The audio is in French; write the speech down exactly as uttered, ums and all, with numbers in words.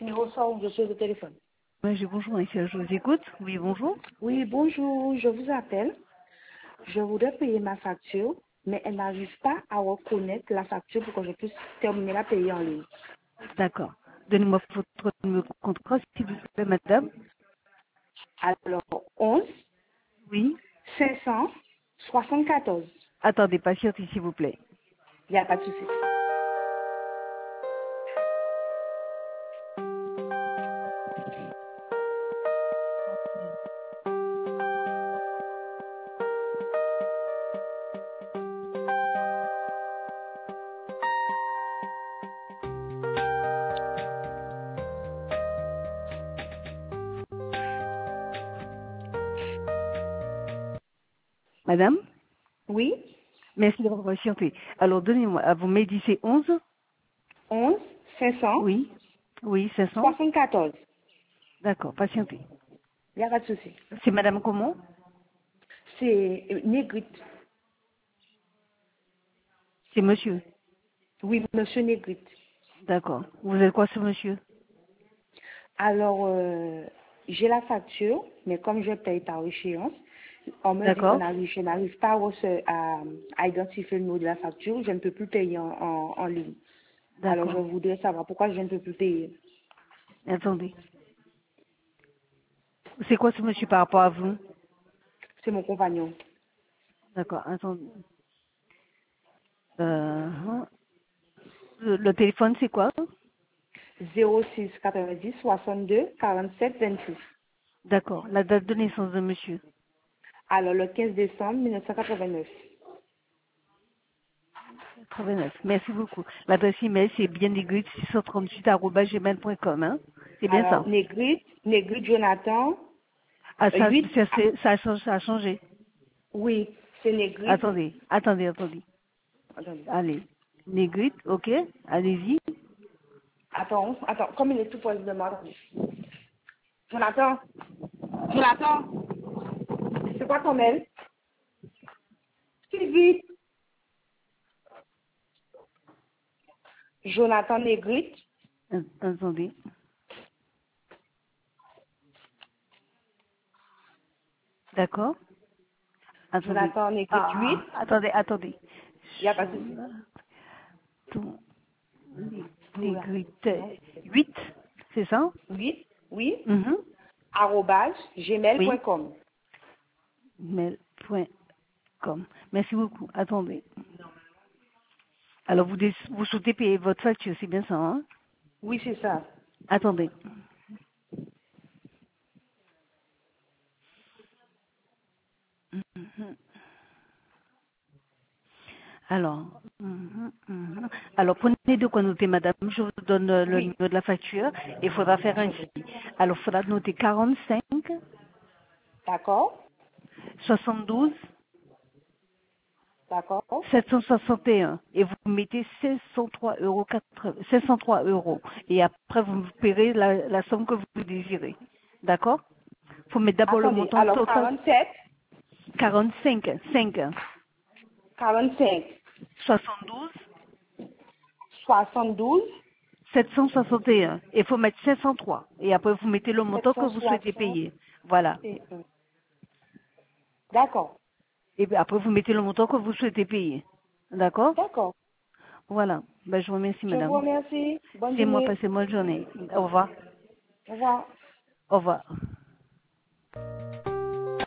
numéro sort je suis au téléphone. Oui, bonjour, monsieur, je vous écoute. Oui, bonjour. Oui, bonjour, je vous appelle. Je voudrais payer ma facture, mais elle n'arrive pas à reconnaître la facture pour que je puisse terminer la payer en ligne. D'accord. Donnez-moi votre numéro de contrat, s'il vous plaît, madame. Alors, onze Oui. cinq cent soixante-quatorze. Attendez, patientez, s'il vous plaît. Il n'y a pas de souci. Madame, Oui, merci d'avoir patienté. Alors, donnez-moi, ah, vous m'avez dit c'est onze. onze cinq cent Oui. Oui, cinq cents. soixante-quatorze. D'accord, patientez. Il n'y a pas de souci. C'est madame comment? C'est euh, Négrite. C'est monsieur. Oui, monsieur Négrite. D'accord. Vous êtes quoi, ce monsieur? Alors, euh, j'ai la facture, mais comme je paye par échéance, on me dit qu'on D'accord. arrive, je n'arrive pas à, rece- à, à identifier le numéro de la facture, je ne peux plus payer en, en, en ligne. Alors, je D'accord. voudrais savoir pourquoi je ne peux plus payer. Attendez. C'est quoi ce monsieur par rapport à vous? C'est mon compagnon. D'accord, attendez. Euh, le, le téléphone, c'est quoi? zéro six quatre-vingt-dix soixante-deux quarante-sept vingt-six. D'accord. La date de naissance de monsieur. Alors, le quinze décembre mille neuf cent quatre-vingt-neuf. quatre-vingt-neuf. Merci beaucoup. L'adresse email, c'est bien négrite six cent trente-huit arobase gmail point com, hein? C'est bien Alors, ça? Négrite, Négrite Jonathan, Ah, euh, ça, huit, ça, c'est- ça, a changé- ça a changé. oui, c'est Négrite. Attendez, attendez, attendez. Attendez. Allez. Négrite, ok? Allez-y. Attends, attends, comme il est tout proche de moi, attendez. Jonathan, Jonathan, c'est quoi ton mail? Sylvie, Jonathan Négrite, Euh, Attendez. D'accord? Attendez. Jonathan Négrite huit, Ah, attendez, attendez. il n'y a pas de souci. Jonathan Négrite huit, c'est ça? huit, oui, Mhm. arrobase Oui. gmail.com. mail point com. Merci beaucoup. Attendez. Alors, vous, dé- vous souhaitez payer votre facture, c'est bien ça, hein? Oui, c'est ça. Attendez. Mhm. Alors, mhm, mhm. Alors, prenez de quoi noter, madame. Je vous donne euh, le Oui, numéro de la facture et il faudra faire je ainsi. veux. Alors, il faudra noter quarante-cinq, D'accord, soixante-douze, d'accord, sept cent soixante et un et vous mettez cinq cent trois euros, cinq cent trois euros. Et après, vous paierez la, la somme que vous désirez. D'accord? Il faut mettre d'abord le attendez, montant alors total. quarante-sept, quarante-cinq, cinq, quarante-cinq, soixante-douze, soixante-douze, sept cent soixante et un. Il faut mettre cinq cent trois. Et après, vous mettez le montant que vous souhaitez payer. Voilà. sept cent soixante et un. D'accord, Et puis après, vous mettez le montant que vous souhaitez payer. D'accord? d'accord. Voilà. Ben, je vous remercie, Je vous madame. remercie. Bonne C'est moi, journée. passez moi bonne journée. Au revoir. Au revoir. Au revoir.